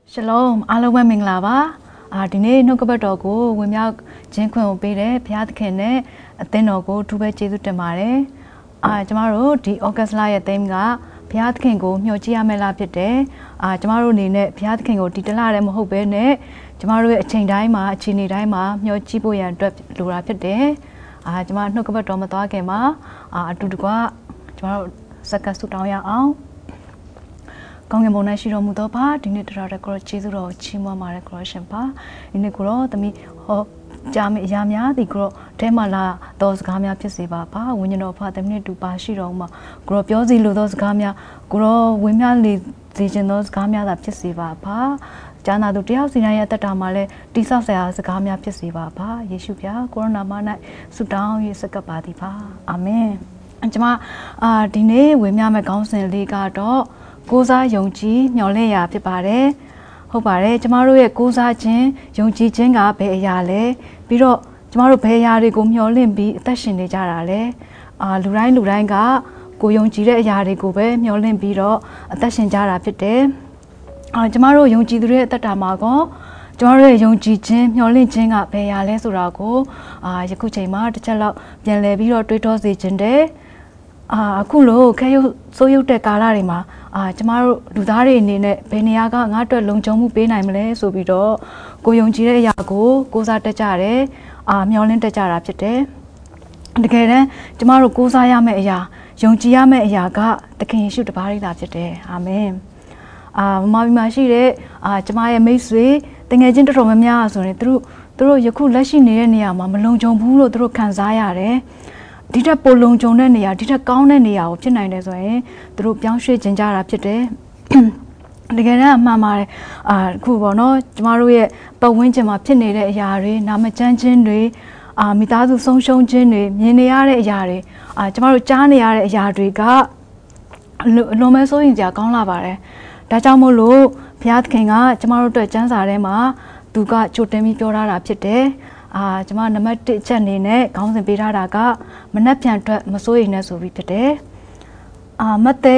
Shalom,အားလုံးပဲမင်္ဂလာပါဒီနေ့နှုတ်ကပတ်တော်ကိုဝင်မြောက်ခြင်းခွင့်ကိုပေးတဲ့ဘုရားသခင်နဲ့အသင်းတော်ကိုထူးပဲကျေးဇူးတင်ပါတယ်ကျမတို့ဒီ August လရဲ့ theme ကဘုရားသခင်ကိုမျှော်ကြည့်ရမယ့်လဖြစ်တယ်ကျမတို့အနေနဲ့ဘုရားသခင်ကိုဒီတလတည်းမဟုတ်ဘဲနဲ့ကျမတို့ရဲ့အချိန်တိုင်းမှာအခြေအနေတိုင်းမှာမျှော်ကြည့်ဖို့ရန်အတွက်လိုတာဖြစ်တယ်ကျမနှုတ်ကပတ်တော်မသွားခင်မှာအတူတကွကျမတို့စက္ကန့်ဆုတောင်းရအောင်ကောင်းကင်ဘုံ၌ရှိတော်မူသောပါဒီနေ့တရားတော်ကိုကျေးဇူးတော်ချီးမွမ်းပါတယ်ကိုရှင်ပါဒီနေ့ကိုတော့သမီးဟောကြားမိအရာများဒီကိုထဲမှာလာသောစကားများဖြစ်စေပါပါဝိညာဉ်တော်ဖာသမီးနဲ့တူပါရှိတော်မှာကိုပြောစီလိုသောစကားများကိုဝင်းများလေစေခြင်းသောစကားများသာဖြစ်စေပါပါကျမ်းစာသူတယောက်စီတိုင်းရဲ့အသက်တာမှာလည်းတိဆောက်ဆရာစကားများဖြစ်စေပါပါယေရှုပြကိုရိုနာမ၌ဆုတောင်း၍စက္ကပ်ပါသည်ပါအာမင်ကျွန်မဒီနေ့ဝေမျှမဲ့ခေါင်းစဉ်လေးကတော့ကိုးစားယုံကြည်မျှော်လင့်ရာဖြစ်ပါတယ်ဟုတ်ပါတယ်ကျမတို့ရဲ့ကိုးစားခြင်းယုံကြည်ခြင်းကဘယ်အရာလဲပြီးတော့ကျမတို့ဘယ်အရာတွေကိုမျှော်လင့်ပြီးအသက်ရှင်နေကြတာလဲလူတိုင်းကကိုယုံကြည်တဲ့အရာတွေကိုပဲမျှော်လင့်ပြီးတော့အသက်ရှင်ကြတာဖြစ်တယ်ကျမတို့ယုံကြည်သူတွေရဲ့အသက်တာမှာကောကျမတို့ရဲ့ယုံကြည်ခြင်းမျှော်လင့်ခြင်းကဘယ်အရာလဲဆိုတာကိုယခုချိန်မှာတစ်ချက်လောက်ပြန်လည်ပြီးတော့တွေးတောစေခြင်းတဲ့အခုလို့ခဲရုပ်စိုးရုပ်တဲ့ကာလတွေမှာကျမတို့လူသားတွေအနေနဲ့ဘယ်နေရာကငါ့အတွက်လုံခြုံမှုပေးနိုင်မလဲဆိုပြီးတော့ကိုယုံကြည်တဲ့အရာကိုကိုးစားတတ်ကြတယ်မျှော်လင့်တတ်ကြတာဖြစ်တယ်တကယ်တမ်းကျမတို့ကိုးစားရမယ့်အရာယုံကြည်ရမယ့်အရာကသခင်ယေရှုတပါးလေးသာဖြစ်တယ်အာမင်မမမရှိတဲ့ကျမရဲ့မိတ်ဆွေတငယ်ချင်းတော်တော်များများဆိုရင်သူတို့ယခုလက်ရှိနေတဲ့နေရာမှာမလုံခြုံဘူးလို့သူတို့ခံစားရတယ်ဒီထက်ပိုလုံခြုံတဲ့နေရာဒီထက်ကောင်းတဲ့နေရာကိုဖြစ်နိုင်တယ်ဆိုရင်သူတို့ပြောင်းရွှေ့ခြင်းကြတာဖြစ်တယ်တကယ်တမ်းအမှန်ပါတယ်အခုပေါ့နော်ကျမတို့ရဲ့ပတ်ဝန်းကျင်မှာဖြစ်နေတဲ့အရာတွေနာမကျန်းခြင်းတွေမိသားစုဆုံးရှုံးခြင်းတွေမြင်နေရတဲ့အရာတွေကျမတို့ကြားနေရတဲ့အရာတွေကအလွန်ပဲစိုးရင်စရာကောင်းလာပါတယ်ဒါကြောင့်မို့လို့ဘုရားသခင်ကကျမတို့အတွက်ကျမ်းစာထဲမှာသူကကြိုတင်ပြီးပြောထားတာဖြစ်တယ်ကျမနံပါတ်1ချက်အနေနဲ့ခေါင်းစဉ်ပေးထားတာကမနှက်ပြန်အတွက်မစိုးရိမ်နဲ့ဆိုပြီးဖြစ်တယ်မဿဲ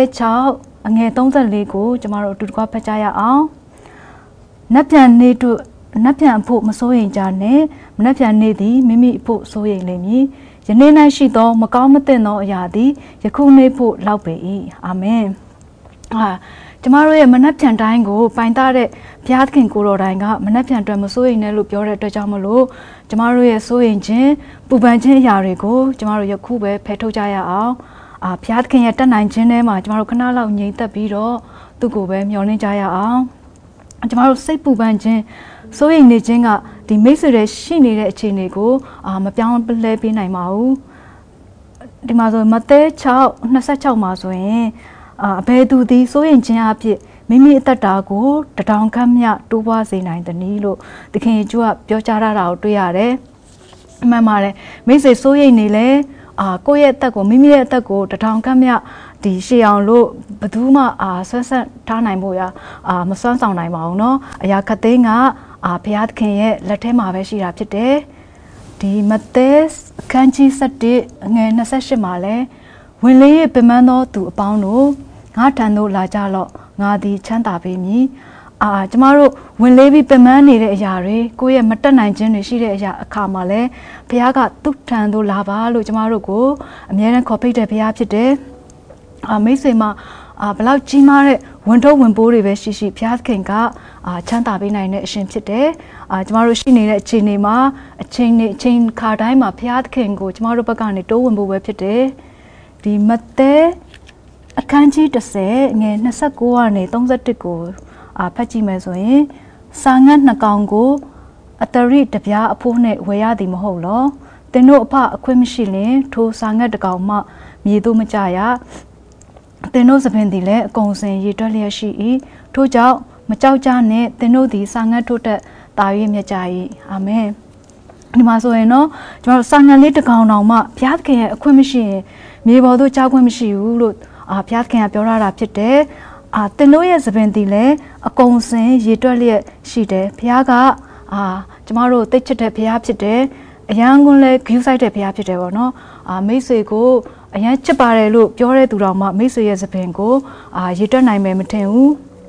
6အငယ်34ကိုကျမတို့အတူတကွဖတ်ကြရအောင်နက်ပြန်နေတို့နက်ပြန်အဖို့မစိုးရိမ်ကြနဲ့မနှက်ပြန်နေသည်မိမိအဖို့စိုးရိမ်လိမ့်မည်ယနေ့၌ရှိသောမကောင်းမသင့်သောအရာသည်ယခုနေ့ဖို့လောက်ပေ၏အာမင်ကျမတို့ရဲ့မနှက်ပြန်တိုင်းကိုပိုင်သားတဲ့ဘုရားသခင်ကိုတော်တိုင်ကမနှက်ပြန်အတွက်မစိုးရိမ်နဲ့လို့ပြောတဲ့အတွက်ကြောင့်မလို့ကျမတို့ရဲ့စိုးရိမ်ခြင်းပူပန်ခြင်းအရာတွေကိုကျမတို့ယခုပဲဖယ်ထုတ်ကြရအောင်ဘုရားသခင်ရဲ့တတ်နိုင်ခြင်းထဲမှာကျမတို့ခဏလောက်ငြိမ်သက်ပြီးတော့သူ့ကိုပဲမျှော်လင့်ကြရအောင်ကျမတို့စိတ်ပူပန်ခြင်းစိုးရိမ်နေခြင်းကဒီမိတ်ဆွေတွေရှိနေတဲ့အခြေအနေကိုမပြောင်းလဲပေးနိုင်ပါဘူးဒီမှာဆိုမဿဲ6:26မှာဆိုရင်အဘယ်သူသည်စိုးရိမ်ခြင်းအဖြစ်မိမိအသက်တာကိုတထောင်ခန့်မြတိုးပွားစေနိုင်သနည်းလို့သခင်ယေရှုကပြောကြားထားတာကိုတွေ့ရတယ်။အမှန်ပါတယ်မိတ်ဆွေစိုးရိမ်နေလဲကိုယ့်ရဲ့အသက်ကိုမိမိရဲ့အသက်ကိုတထောင်ခန့်မြဒီရှေ့အောင်လို့ဘယ်သူမှဆွမ်းဆက်ထားနိုင်ဖို့မစွမ်းဆောင်နိုင်ပါဘူးเนาะအရာခတ်သိမ်းကဘုရားသခင်ရဲ့လက်ထဲမှာပဲရှိတာဖြစ်တယ်။ဒီမဿဲအခန်းကြီး7အငယ်28မှာလဲဝင်လေပင်ပန်းသောသူအပေါင်းတို့ငါထံသို့လာကြလော့ငါသည်ချမ်းသာပေးမည်ကျမတို့ဝင်လေးပြီးပင်ပန်းနေတဲ့အရာတွေကိုယ့်ရဲ့မတက်နိုင်ခြင်းတွေရှိတဲ့အရာအခါမှာလဲဘုရားကသူ့ထံသို့လာပါလို့ကျမတို့ကိုအမြဲတမ်းခေါ်ဖိတ်တဲ့ဘုရားဖြစ်တယ်မိတ်ဆွေမှာဘလောက်ကြီးမားတဲ့ဝန်ထုတ်ဝန်ပိုးတွေပဲရှိဘုရားသခင်ကချမ်းသာပေးနိုင်တဲ့အရှင်ဖြစ်တယ်ကျမတို့ရှိနေတဲ့အခြေအနေမှာအချိန်ခါတိုင်းမှာဘုရားသခင်ကိုကျမတို့ဘက်ကနေတိုးဝင်ဖို့ပဲဖြစ်တယ်ဒီမဿဲအခန်းကြီး10ငယ်29ကနေ31ကိုဖတ်ကြည့်မယ်ဆိုရင်စာငတ်2ကောင်ကိုအတရိတပြားအဖိုးနဲ့ဝယ်ရသည်မဟုတ်လောသင်တို့အဖအခွင့်မရှိလင်ထိုစာငတ်တစ်ကောင်မှမြေသို့မကျရသင်တို့သပင်သည်လည်းအကုန်စင်ရေတွက်လျက်ရှိ၏ထို့ကြောင့်မကြောက်ကြနဲ့သင်တို့သည်စာငတ်ထို့တက်တာ၍မြတ်ကြ၏အာမင်ဒီမှာဆိုရင်တော့ကျွန်တော်စာငတ်လေးတစ်ကောင်တောင်မှဘုရားသခင်ရဲ့အခွင့်မရှိရင်မြေပေါ်သို့ကြားခွင့်မရှိဘူးလို့ဘုရားသခင်ကပြောထားတာဖြစ်တယ်သင်တို့ရဲ့သပင်သည်လည်းအကုန်စင်ရေတွက်လျက်ရှိတယ်ဘုရားကကျမတို့သိချစ်တဲ့ဘုရားဖြစ်တယ်အရန်ကွန်းလဲဂယူးဆိုင်တဲ့ဘုရားဖြစ်တယ်ပေါ့နော်မိတ်ဆွေကိုအရန်ချစ်ပါတယ်လို့ပြောတဲ့သူတော်မှမိတ်ဆွေရဲ့သပင်ကိုရေတွက်နိုင်မယ်မထင်ဘူး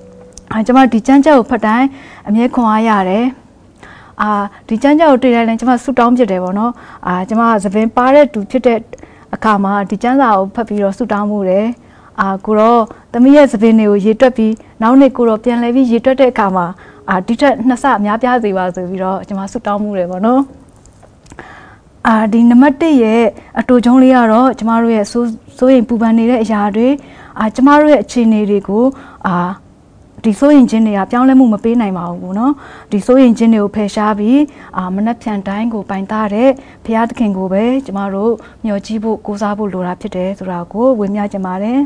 ကျမဒီကျမ်းချက်ကိုဖတ်တိုင်းအမြဲခွန်အားရတယ်ဒီကျမ်းချက်ကိုတွေ့တိုင်းလည်းကျမဆူတောင်းဖြစ်တယ်ပေါ့နော်ကျမသပင်ပါတဲ့သူဖြစ်တဲ့အခါမှာဒီကျမ်းစာကိုဖတ်ပြီးတော့ဆူတောင်းမှုတယ်ကိုတော့သမီးရဲ့သပင်တွေကိုရေတွက်ပြီးနောက်နေ့ကိုတော့ပြန်လဲပြီးရေတွက်တဲ့အခါမှာဒီထက်နှစ်ဆအများပြားစေပါဆိုပြီးတော့ကျမဆူတောင်းမှုတယ်ပေါ့နော်ဒီနံပါတ်1ရဲ့အတူချုံးလေးကတော့ကျမတို့ရဲ့စိုးရိမ်ပူပန်နေတဲ့အရာတွေကျမတို့ရဲ့အခြေအနေတွေကိုဒီစိုးရိမ်ခြင်းတွေကပြောင်းလဲမှုမပေးနိုင်ပါဘူးเนาะဒီစိုးရိမ်ခြင်းတွေကိုဖယ်ရှားပြီးမနှက်ဖြန်တိုင်းကိုပိုင်သားတဲ့ဘုရားသခင်ကိုပဲကျမတို့မျှော်ကြည့်ဖို့ကိုးစားဖို့လိုတာဖြစ်တယ်ဆိုတာကိုဝေမျှချင်ပါတယ်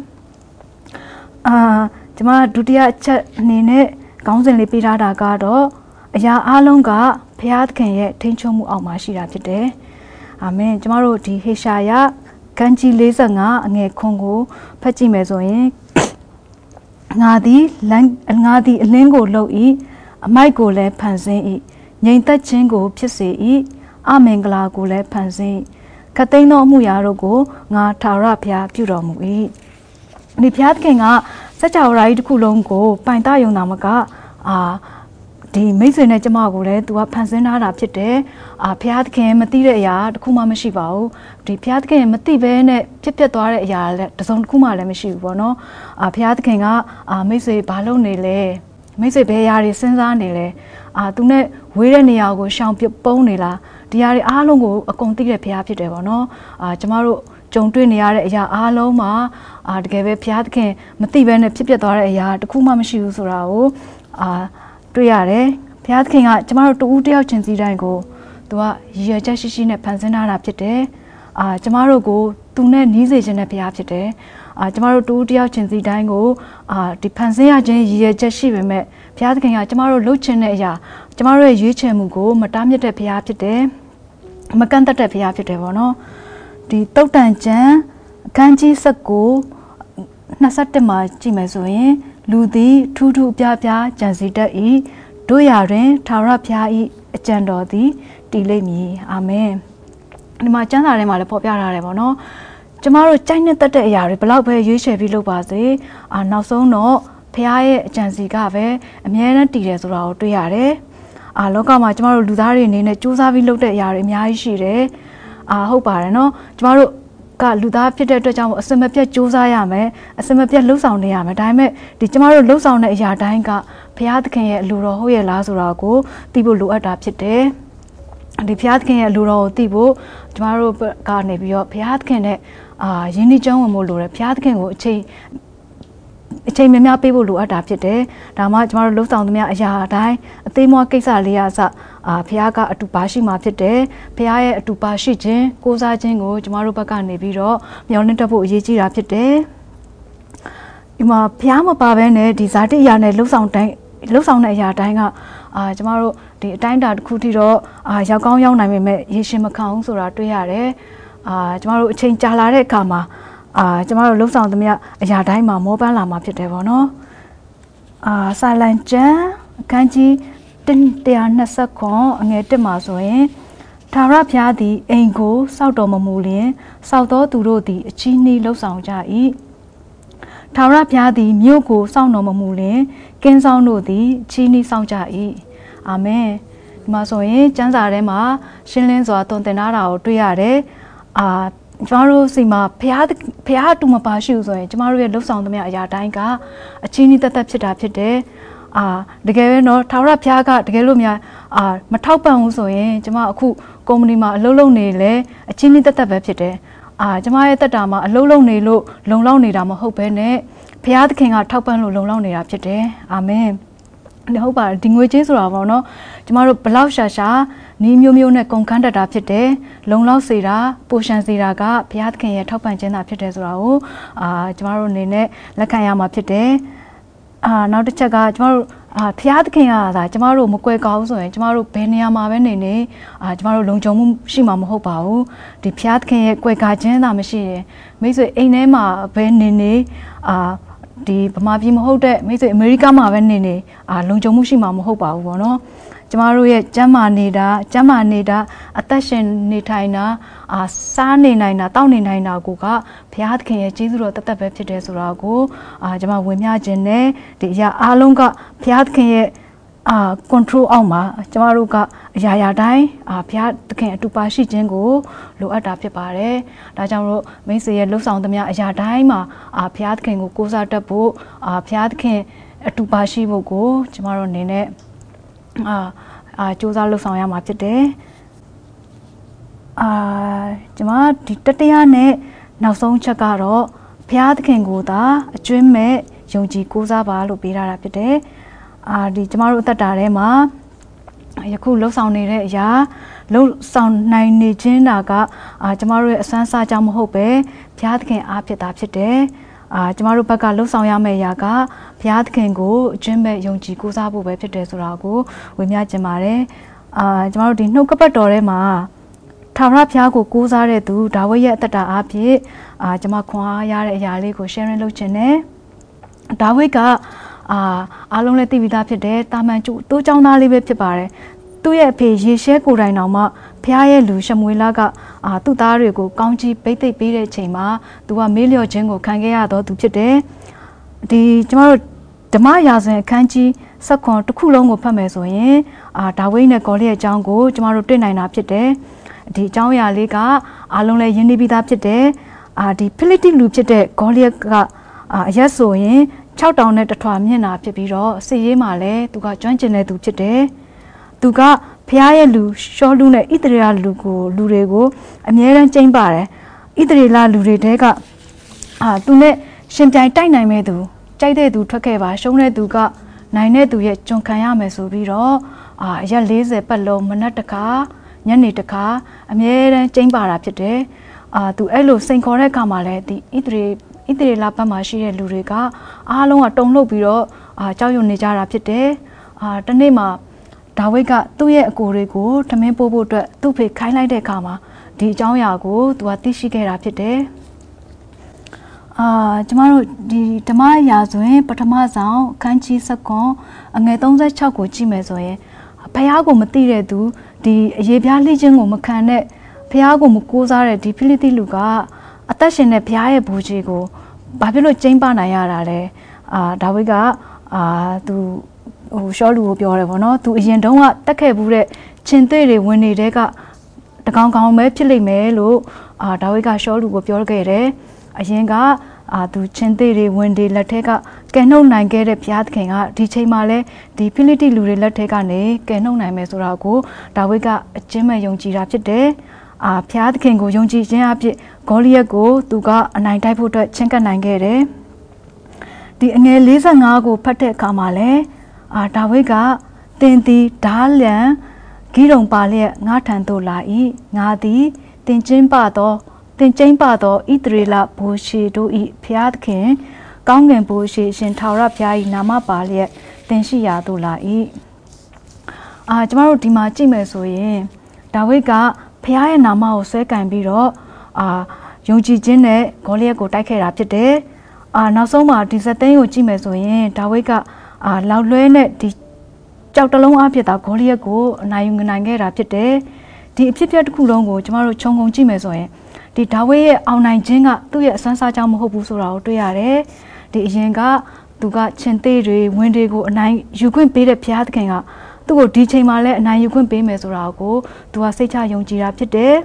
ကျမဒုတိယအချက်အနေနဲ့ခေါင်းစဉ်လေးပေးထားတာကတော့အရာအလုံးကဘုရားသခင်ရဲ့ထိန်းချုပ်မှုအောက်မှာရှိတာဖြစ်တယ်အာမင်ကျမတို့ဒီဟေရှာယခန်းကြီး45အငယ်ခွန်ကိုဖတ်ကြည့်မယ်ဆိုရင်ငါသည်အလင်းကိုလှုပ်၏အမိုက်ကိုလည်းဖန်ဆင်း၏ငြိမ်သက်ခြင်းကိုဖြစ်စေ၏အမင်္ဂလာကိုလည်းဖန်ဆင်းခတ်သိမ်းသောအမှုရာတို့ကိုငါထာဝရဘုရားပြုတော်မူ၏ဒီဘုရားသခင်ကစัจ java ရာကြီးတစ်ခုလုံးကိုပိုင်တယုံနာမကဒီမိတ်ဆွေနဲ့ကျမကိုလည်းသူကဖန်ဆင်းထားတာဖြစ်တယ်ဘုရားသခင်မသိတဲ့အရာတစ်ခုမှမရှိပါဘူးဒီဘုရားသခင်မသိဘဲနဲ့ဖြစ်ပျက်သွားတဲ့အရာလည်းတစ်စုံတစ်ခုမှလည်းမရှိဘူးပေါ့နော်ဘုရားသခင်ကမိတ်ဆွေဘာလုပ်နေလဲမိတ်ဆွေဘယ်အရာတွေစဉ်းစားနေလဲသူနဲ့ဝေးတဲ့နေရာကိုရှောင်ပြပုံးနေလားဒီအရာတွေအားလုံးကိုအကုန်သိတဲ့ဘုရားဖြစ်တယ်ပေါ့နော်ကျမတို့ကြုံတွေ့နေရတဲ့အရာအားလုံးမှာတကယ်ပဲဘုရားသခင်မသိဘဲနဲ့ဖြစ်ပျက်သွားတဲ့အရာတစ်ခုမှမရှိဘူးဆိုတာကိုတွေ့ရတယ်ဘုရားသခင်ကကျမတို့တူဦးတယောက်ချင်းစီတိုင်းကိုသူကရည်ရွယ်ချက်ရှိရှိနဲ့ဖန်ဆင်းထားတာဖြစ်တယ်ကျမတို့ကိုသူနဲ့နီးစေခြင်းနဲ့ဘုရားဖြစ်တယ်ကျမတို့တူဦးတယောက်ချင်းစီတိုင်းကိုဒီဖန်ဆင်းရခြင်းရည်ရွယ်ချက်ရှိပေမဲ့ဘုရားသခင်ကကျမတို့လှုပ်ချင်တဲ့အရာကျမတို့ရဲ့ရွေးချယ်မှုကိုမတားမြစ်တဲ့ဘုရားဖြစ်တယ်မကန့်သက်တဲ့ဘုရားဖြစ်တယ်ပေါ့နော်ဒီတုတ်တန်ကျမ်းအခန်းကြီး21မှာကြည့်မယ်ဆိုရင်လူသည်ထူးထူးပြပြကြံစီတတ်၏တို့ရာတွင်ထာဝရဘုရား၏အကြံတော်သည်တည်လိမ့်မည်အာမင်ဒီမှာကျမ်းစာထဲမှာလည်းဖော်ပြထားတယ်ပေါ့နော်ကျမတို့ကြိုက်နှစ်သက်တဲ့အရာတွေဘလောက်ပဲရွေးချယ်ပြီးလုပ်ပါစေနောက်ဆုံးတော့ဘုရားရဲ့အကြံစီကပဲအမြဲတမ်းတည်တယ်ဆိုတာကိုတွေ့ရတယ်လောကမှာကျမတို့လူသားတွေအနေနဲ့စူးစမ်းပြီးလုပ်တဲ့အရာတွေအများကြီးရှိတယ်ဟုတ်ပါတယ်နော်ကျမတို့ကလူသားဖြစ်တဲ့အတွက်ကြောင့်အစမပြတ်စူးစမ်းရမယ်အစမပြတ်လှုပ်ဆောင်နေရမယ်ဒါပေမဲ့ဒီကျမတို့လှုပ်ဆောင်တဲ့အရာတိုင်းကဘုရားသခင်ရဲ့အလိုတော်ဟုတ်ရဲ့လားဆိုတာကိုသိဖို့လိုအပ်တာဖြစ်တယ်ဒီဘုရားသခင်ရဲ့အလိုတော်ကိုသိဖို့ကျမတို့ကနေပြီးတော့ဘုရားသခင်နဲ့ယဉ်ကျေးကြောင်းဝင်ဖို့လိုတယ်ဘုရားသခင်ကိုအချိန်များများပေးဖို့လိုအပ်တာဖြစ်တယ်ဒါမှကျမတို့လှုပ်ဆောင်သမျှအရာတိုင်းအသေးမွားကိစ္စလေးအစဘုရားကအတူပါရှိမှာဖြစ်တယ်ဘုရားရဲ့အတူပါရှိခြင်းကိုးစားခြင်းကိုကျမတို့ဘက်ကနေပြီးတော့မျှော်လင့်တတ်ဖို့အရေးကြီးတာဖြစ်တယ်ဒီမှာဘုရားမပါဘဲနဲ့ဒီဇာတိအရာနဲ့လှုပ်ဆောင်တဲ့အရာတိုင်းကကျမတို့ဒီအတိုင်းအတာတစ်ခုထိတော့ရောက်ကောင်းရောက်နိုင်ပေမဲ့ရေရှင်မခံဘူးဆိုတာတွေ့ရတယ်ကျမတို့အချိန်ကြာလာတဲ့အခါမှာကျမတို့လှုပ်ဆောင်သမျှအရာတိုင်းမှာမောပန်းလာမှာဖြစ်တယ်ပေါ့နော်စာလံကျမ်းအခန်းကြီး129အငယ်1မှာဆိုရင်ထာဝရဘုရားသည်အိမ်ကိုစောက်တော်မမူလျင်စောက်သောသူတို့သည်အချီးနှီးလှုပ်ဆောင်ကြ၏ထာဝရဘုရားသည်မြို့ကိုစောင့်တော်မမူလျင်ကင်းဆောင်တို့သည်အချီးနှီးဆောင်ကြ၏အာမင်ဒီမှာဆိုရင်ကျမ်းစာထဲမှာရှင်းလင်းစွာသွန်သင်ထားတာကိုတွေ့ရတယ်ကျမတို့စီမှာဘုရားအတူမပါရှိဘူးဆိုရင်ကျမတို့ရဲ့လှုပ်ဆောင်သမျှအရာတိုင်းကအချင်းကြီးတက်တက်ဖြစ်တာဖြစ်တယ်တကယ်ပဲเนาะထာဝရဘုရားကတကယ်လို့များမထောက်ပံ့ဘူးဆိုရင်ကျမအခုကုမ္ပဏီမှာအလုပ်လုပ်နေလေအချင်းကြီးတက်တက်ပဲဖြစ်တယ်ကျမရဲ့တက်တာမှာအလုပ်လုပ်နေလို့လုံလောက်နေတာမဟုတ်ဘဲနဲ့ဘုရားသခင်ကထောက်ပံ့လို့လုံလောက်နေတာဖြစ်တယ်အာမင်ဟုတ်ပါတယ်ဒီငွေကြေးဆိုတာပေါ့နော်ကျမတို့ဘလောက်ရှာနီးမျိုးမျိုးနဲ့ကုန်ခန်းတတ်တာဖြစ်တယ်လုံလောက်စေတာပိုရှန်စေတာကဘုရားသခင်ရဲ့ထောက်ပံ့ခြင်းသာဖြစ်တယ်ဆိုတာကိုကျမတို့အနေနဲ့လက်ခံရမှာဖြစ်တယ်နောက်တစ်ချက်ကကျမတို့ဘုရားသခင်ကသာကျမတို့မကွယ်ကောင်းဆိုရင်ကျမတို့ဘယ်နေရာမှာပဲနေနေကျမတို့လုံခြုံမှုရှိမှာမဟုတ်ပါဘူးဒီဘုရားသခင်ရဲ့ကွယ်ကာခြင်းသာမရှိရင်မိတ်ဆွေအိမ်ထဲမှာပဲနေနေဒီဗမာပြည်မဟုတ်တဲ့မိတ်ဆွေအမေရိကမှာပဲနေနေလုံခြုံမှုရှိမှာမဟုတ်ပါဘူးပေါ့နော်ကျကျမတို့ရဲ့ကျမ်းမာနေတာအသက်ရှင်နေထိုင်တာစားနေနိုင်တာတောက်နေနိုင်တာကိုကဘုရားသခင်ရဲ့ကျေးဇူးတော်တသက်ပဲဖြစ်တယ်ဆိုတာကိုကျမဝင်မြခြင်းနဲ့ဒီအရာအားလုံးကဘုရားသခင်ရဲ့control အောက်မှာကျမတို့ကအရာတိုင်းဘုရားသခင်အတူပါရှိခြင်းကိုလိုအပ်တာဖြစ်ပါတယ်။ဒါကြောင့်မို့မိတ်ဆွေရဲ့လှုပ်ဆောင်သမျှအရာတိုင်းမှာဘုရားသခင်ကိုကိုးစားတတ်ဖို့ဘုရားသခင်အတူပါရှိဖို့ကိုကျမတို့အနေနဲ့စူးစမ်းလှုပ်ဆောင်ရမှာဖြစ်တယ်။ကျမဒီတတရားနဲ့နောက်ဆုံးချက်ကတော့ဘုရားသခင်ကိုသာအကျွမ်းမဲ့ယုံကြည်ကိုးစားပါလို့ပေးထားတာဖြစ်တယ်။ဒီကျမတို့အသက်တာထဲမှာယခုလှုပ်ဆောင်နေတဲ့အရာလှုပ်ဆောင်နိုင်နေခြင်းတာကကျမတို့ရဲ့အစွမ်းစားကြောင့်မဟုတ်ပဲဘုရားသခင်အားဖြစ်တာဖြစ်တယ်။ကျမတို့ဘက်ကလှုပ်ဆောင်ရမယ့်အရာကဘုရားသခင်ကိုအကျွမ်းမဲ့ယုံကြည်ကိုးစားဖို့ပဲဖြစ်တယ်ဆိုတာကိုဝေမျှချင်ပါတယ်။ကျမတို့ဒီနှုတ်ကပတ်တော်ထဲမှာထာဝရဘုရားကိုကိုးစားတဲ့သူဒါဝိဒ်ရဲ့အသက်တာအားဖြင့်ကျမခွန်အားရတဲ့အရာလေးကို sharing လုပ်ချင်တယ်။ဒါဝိဒ်ကအားလုံးလည်းသိပြီးသားဖြစ်တယ်တာမန်တိုးចောင်းသားလေးပဲဖြစ်ပါတယ်သူ့ရဲ့အဖေရေရှဲကိုယ်တိုင်တော်မှဖះရဲ့လူရှမွေလာကသူ့သားတွေကိုကောင်းကြီးပိတ်သိပ်ပေးတဲ့ချိန်မှာသူကမေးလျော့ခြင်းကိုခံခဲ့ရတော့သူဖြစ်တယ်ဒီကျမတို့ဓမ္မရာဇဝင်အခန်းကြီး7တစ်ခုလုံးကိုဖတ်မယ်ဆိုရင်ဒါဝိဒ်နဲ့ဂေါလိယက်အကြောင်းကိုကျမတို့တွေ့နိုင်တာဖြစ်တယ်ဒီအကြောင်းအရာလေးကအားလုံးလည်းယဉ်နေပြီးသားဖြစ်တယ်ဒီဖိလိတိလူဖြစ်တဲ့ဂေါလိယက်ကအရက်ဆိုရင်6တောင်နဲ့တထွာမျက်နှာဖြစ်ပြီးတော့စစ်ရေးမှာလည်းသူကကျွမ်းကျင်တဲ့သူဖြစ်တယ်။သူကဖះရဲ့လူရှောလူနဲ့ဣသရေလလူတွေကိုအမြဲတမ်းကျိမ့်ပါတယ်။ဣသရေလလူတွေတဲကသူနဲ့ရှင်ပြိုင်တိုက်နိုင်မဲ့သူကြိုက်တဲ့သူထွက်ခဲ့ပါရှုံးတဲ့သူကနိုင်တဲ့သူရဲ့ကျွန်ခံရမယ်ဆိုပြီးတော့ရက်40ပတ်လုံးမနက်တစ်ခါညနေတစ်ခါအမြဲတမ်းကျိမ့်ပါတာဖြစ်တယ်။သူအဲ့လိုစိန်ခေါ်တဲ့အခါမှာလည်းဒီဣသရေလဘက်မှာရှိတဲ့လူတွေကအားလုံးကတုန်လှုပ်ပြီးတော့ကြောက်ရွံ့နေကြတာဖြစ်တယ်။တနေ့မှာဒါဝိဒ်ကသူ့ရဲ့အကိုတွေကိုထမင်းပို့ဖို့အတွက်သူ့ဖေခိုင်းလိုက်တဲ့အခါမှာဒီအကြောင်းအရာကိုသူကသိရှိခဲ့တာဖြစ်တယ်။ကျမတို့ဒီဓမ္မရာဇဝင်ပထမဆောင်အခန်းကြီး7အငယ်36ကိုကြည့်မယ်ဆိုရင်ဖះကိုမသိတဲ့သူဒီအရေးပြားလှိခြင်းကိုမခံတဲ့ဖះကိုမကိုးစားတဲ့ဒီဖိလိတိလူကအသက်ရှင်တဲ့ဘုရားရဲ့ဘူကြီးကိုဘာဖြစ်လို့ကျိမ့်ပနိုင်ရတာလဲဒါဝိဒ်ကသူရှောလူကိုပြောတယ်ဗောနော်သူအရင်တုန်းကတက်ခဲ့ဘူးတဲ့ချင်းသေးတွေဝင်နေတဲ့ကတကောင်ကောင်ပဲဖြစ်လိမ့်မယ်လို့ဒါဝိဒ်ကရှောလူကိုပြောခဲ့တယ်အရင်ကသူချင်းသေးတွေဝင်တွေလက်ထက်ကကယ်နှုတ်နိုင်ခဲ့တဲ့ဘုရားသခင်ကဒီချိန်မှာလဲဒီဖိလိတိလူတွေလက်ထက်ကနေကယ်နှုတ်နိုင်မယ်ဆိုတာကိုဒါဝိဒ်ကအကျဉ်းမဲ့ယုံကြည်တာဖြစ်တယ်ဘုရားသခင်ကိုယုံကြည်ခြင်းအဖြစ်ဂေါလိယက်ကိုသူကအနိုင်တိုက်ဖို့အတွက်ချင်းကပ်နိုင်ခဲ့တယ်။ဒီအငယ်45ကိုဖတ်တဲ့အခါမှာလည်းဒါဝိဒ်ကတင်သည်ဓာလံဂိရုံပါလျက်ငါထံသို့လာ၏ငါသည်တင်ကျင်းပသောဣသရေလဘိုးရှိတို့၏ဘုရားသခင်ကောင်းကင်ဘိုးရှိရှင်ထာဝရဘုရား၏နာမပါလျက်တင်ရှိရာသို့လာ၏ကျမတို့ဒီမှာကြည့်မယ်ဆိုရင်ဒါဝိဒ်ကဖះရဲ့နာမကိုဆွဲကင်ပြီးတော့ယုံကြည်ခြင်းနဲ့ဂေါလိယက်ကိုတိုက်ခဲ့တာဖြစ်တယ်နောက်ဆုံးမှာဒီဇက်သိန်းကိုကြည့်မယ်ဆိုရင်ဒါဝိဒ်ကလောက်လွဲနဲ့ဒီကြောက်တလုံးအဖြစ်သာဂေါလိယက်ကိုအနိုင်ယူနိုင်ခဲ့တာဖြစ်တယ်ဒီအဖြစ်အပျက်တစ်ခုလုံးကိုကျမတို့ခြုံငုံကြည့်မယ်ဆိုရင်ဒီဒါဝိဒ်ရဲ့အောင်နိုင်ခြင်းကသူ့ရဲ့အစွမ်းစားကြောင့်မဟုတ်ဘူးဆိုတာကိုတွေ့ရတယ်ဒီအရင်ကသူကချင်းသေးတွေဝင်းတွေကိုအနိုင်ယူခွင့်ပေးတဲ့ဘုရားသခင်ကသူ့ကိုဒီချိန်မှာလည်းအနိုင်ယူခွင့်ပေးမယ်ဆိုတာကိုသူကစိတ်ချယုံကြည်တာဖြစ်တယ်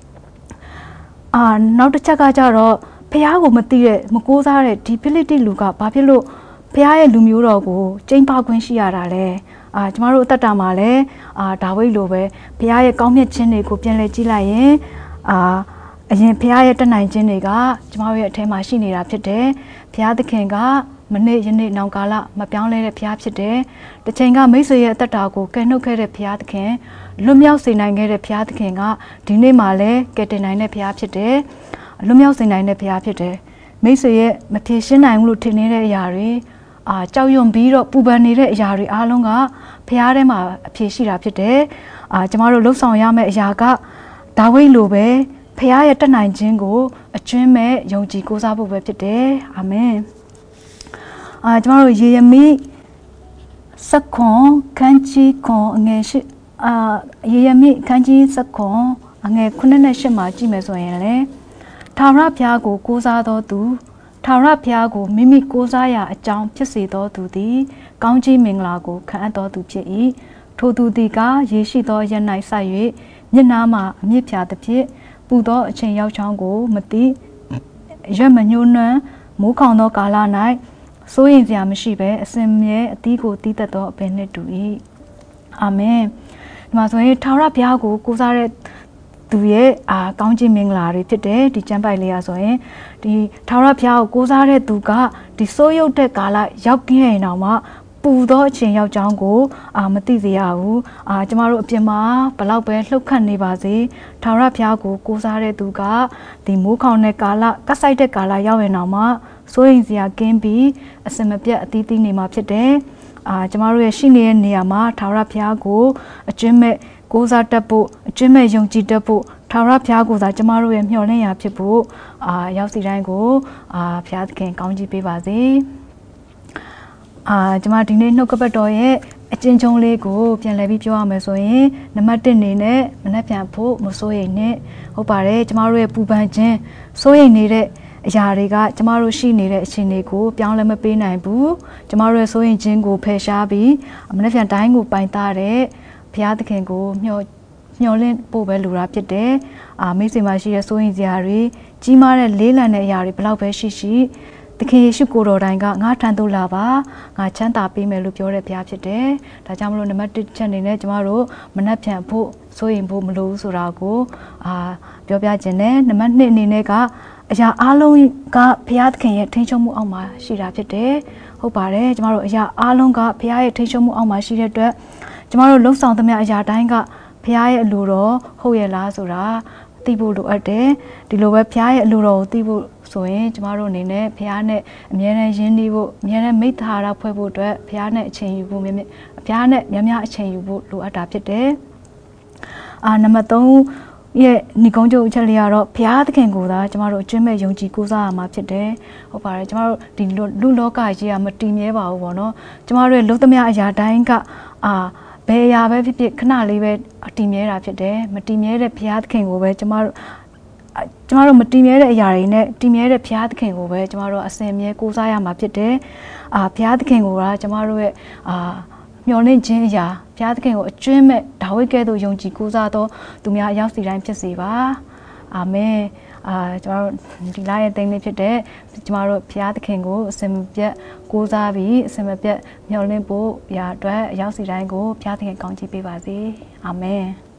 နောက်တစ်ချက်ကကြတော့ဖះကိုမသိတဲ့မကိုးစားတဲ့ဒီဖိလိတိလူကဘာဖြစ်လို့ဖះရဲ့လူမျိုးတော်ကိုကျိမ့်ပါခွင့်ရှိရတာလဲကျမတို့အသက်တာမှာလည်းဒါဝိဒ်လိုပဲဖះရဲ့ကောင်းမြတ်ခြင်းတွေကိုပြန်လည်ကြည့်လိုက်ရင်အရင်ဖះရဲ့တတ်နိုင်ခြင်းတွေကကျမတို့ရဲ့အထဲမှာရှိနေတာဖြစ်တယ်ဖះသခင်ကမနေ့ယနေ့နောင်ကာလမပြောင်းလဲတဲ့ဘုရားဖြစ်တယ်။တစ်ချိန်ကမိတ်ဆွေရဲ့အသက်တာကိုကယ်နှုတ်ခဲ့တဲ့ဘုရားသခင်လွတ်မြောက်စေနိုင်ခဲ့တဲ့ဘုရားသခင်ကဒီနေ့မှလည်းကယ်တင်နိုင်တဲ့ဘုရားဖြစ်တယ်။လွတ်မြောက်စေနိုင်တဲ့ဘုရားဖြစ်တယ်။မိတ်ဆွေရဲ့မဖြေရှင်းနိုင်ဘူးလို့ထင်နေတဲ့အရာတွေကြောက်ရွံ့ပြီးတော့ပူပန်နေတဲ့အရာတွေအားလုံးကဘုရားထဲမှာအဖြေရှိတာဖြစ်တယ်။ကျမတို့လှုပ်ဆောင်ရမယ့်အရာကဒါဝိဒ်လိုပဲဘုရားရဲ့တတ်နိုင်ခြင်းကိုအကျွမ်းမဲ့ယုံကြည်ကိုးစားဖို့ပဲဖြစ်တယ်။အာမင်။ကျမတို့ယေရမိ sắc khon khăn chi khon nghe shi yami khăn chi sắc khon nghe khuôn này shi mà chi mẹ rồi nè thảo ra phía của cô gia đó tu thảo ra phía của mimi cô gia ya trong chiếc xe đó tu đi công chí mình là của khăn đó tu chế ý thu tu đi cả ye shi đó yên này sai vậy nhân nam mà mi phía tập chế bu đó trên yêu trong của một tí giờ mình nhung nữa muốn con nó cả là này số yên gì mà chỉ bé xem nhé tí của tí tật đó bên này đuổi amen mà rồi thảo ra phía của cô gia đấy tụi ye công chí mình là rồi thế đi chăm bài liền rồi đi thảo ra phía cô gia đấy tụi cả đi số yêu thế cả là giáo kia nào mà bù đó chuyện yêu trong của mà tí gì cho mà rồi bên mà bắt đầu bé lúc khăn này bà gì thảo ra phía của cô gia đấy tụi cả đi mua con này cả là các sai thế cả là yêu về nào mà số yên gì game bi xem mà biết tí này mà biết đấy cho mà rồi xin liền này mà thảo ra phía của chuyện mẹ cô gia tập bộ chuyện mẹ dùng chỉ tập bộ thảo ra phía của gia cho mà rồi em hiểu này biết bộ yêu gì đấy của phía cái công chí bị bà gì cho mà tính đến nó có bắt đầu ấy trên trong lề của phía lại bịပြောmà rồi nằm ở trên này nè mình lại phía bộ một số ấy nè hôm bà đấy cho mà rồi bù bàn chân số ấy này đấy giờ đây cái cho mà rồi xin này đấy xin này của phía lại mới bên này bù cho mà rồi số ấy chân của phải sao bị mình lại phía trái của bàn ta đấy phía cái của nhỏ lên bộ bé lùa biết đấy mấy gì mà chỉ số ấy giờ đấy chỉ mà là lấy là này giờ đấy bao bé xí thì khi sự cố rồi đại cái ngã tràn tu là ba ngã chăn ta bị mẹ lúc rồi phải biết đấy ta chăm luôn nằm trên này nè chăm rồi mình nằm chạm phụ số yên phụ mình lúc số ra cô biểu biểu trên này nằm này cái giờ alo cái phải cái thấy trong ông mà xí ra biết đấy hôm bà đấy chăm rồi giờ alo cái phải thấy trong ông mà xí ra đấy chăm rồi lúc sau tụi mẹ giờ đại cái phải lù rồi hồi là số ra tí bộ đồ ở đấy đi lô web phải lù rồi tí bộ rồi chúng ta rồi này phía này miền này dân đi bộ miền này mấy thà ra phải bộ đấy phía này chơi bộ miền phía này miền chơi bộ lúa ở đáp đấy nằm ở đâu ye ni công chỗ chơi liền rồi phía cái ngủ đó chúng ta rồi chuyên mê dùng chỉ cố ra mà biết đấy hôm nay chúng ta rồi đi lúa cái gì mà tìm nhé bảo bọn nó chúng ta rồi lúc tầm này giờ đánh cả bây giờ bây biết khả năng lấy về tìm nhé là biết đấy mà tìm nhé để phía cái ngủ về chúng ta rồi mà tìm nhé để giờ này tìm nhé để phía cái ngủ về chúng ta rồi xem nhé cố ra mà biết đấy phía cái ngủ ra chúng ta rồi nhiều nên chuyện gì phía cái ngủ chuyên mẹ đào cái đồ dùng chỉ cố ra đó tụi mình giáo sĩ làm chuyện gì ba amen chúng ta đi lại tên này biết đấy chúng ta rồi phía cái ngủ xem biết cố ra vì xem biết nhiều nên bố giờ đó giáo sĩ làm cố phía cái con chỉ biết gì amen